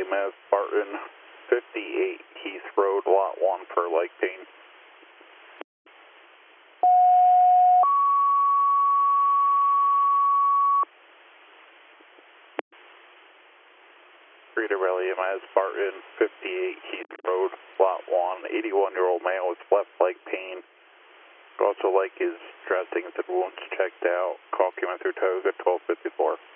EMS, Barton 58 Heath Road, Lot 1 for leg pain. Rita Rally EMS, Barton 58 Heath Road, Lot 1, 81-year-old male with left leg pain. Also like his dressing, the wounds checked out. Call came in through Toga 1254.